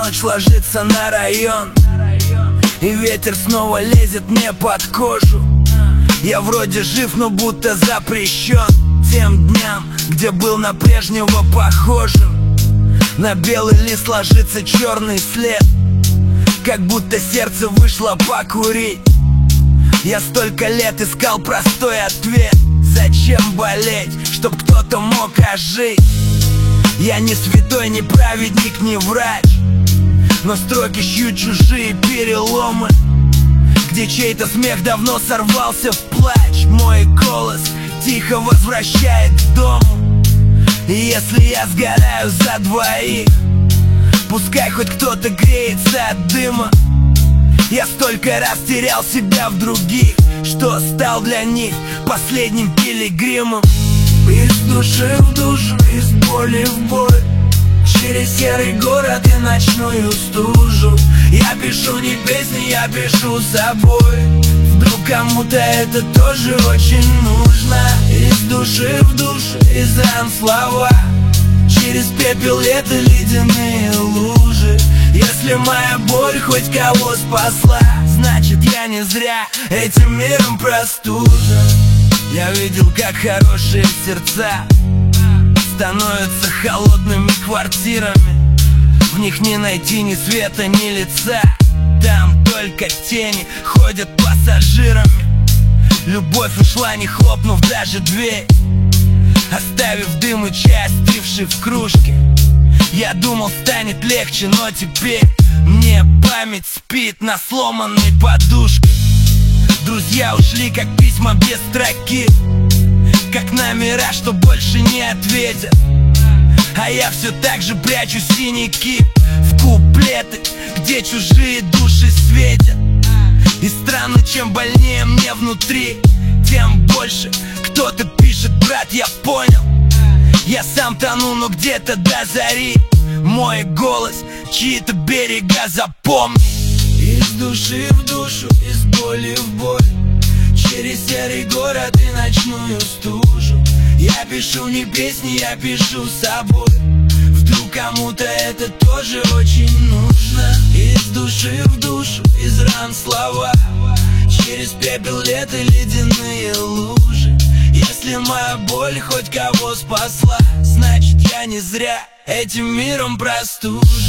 ночь ложится на район, и ветер снова лезет мне под кожу. Я вроде жив, но будто запрещен тем дням, где был на прежнего похожим. На белый лист ложится черный след, как будто сердце вышло покурить. Я столько лет искал простой ответ: зачем болеть, чтоб кто-то мог ожить? Я не святой, не праведник, не врач, но строки шью чужие переломы, где чей-то смех давно сорвался в плач. Мой голос тихо возвращает к дому, и если я сгораю за двоих, пускай хоть кто-то греется от дыма. Я столько раз терял себя в других, что стал для них последним пилигримом. Из души в душу, из боли в боль, через серый город и ночную стужу. Я пишу не песни, я пишу собой. Вдруг кому-то это тоже очень нужно. Из души в душу, из ран слова, через пепел лета ледяные лужи. Если моя боль хоть кого спасла, значит я не зря этим миром простужен. Я видел, как хорошие сердца становятся холодными квартирами. В них не найти ни света, ни лица, там только тени ходят пассажирами. Любовь ушла, не хлопнув даже дверь, оставив дым и чай, остывший в кружке. Я думал, станет легче, но теперь мне память спит на сломанной подушке. Друзья ушли, как письма без строки, как номера, что больше не ответят. А я все так же прячу синяки в куплеты, где чужие души светят. И странно, чем больнее мне внутри, тем больше кто-то пишет: брат, я понял, я сам тону, но где-то до зари мой голос чьи-то берега запомни. Из души в душу, из боли в боль, через серый город и ночную стужу. Я пишу не песни, я пишу собой. Вдруг кому-то это тоже очень нужно. Из души в душу, из ран слова, через пепел лета ледяные лужи. Если моя боль хоть кого спасла, значит я не зря этим миром простужен.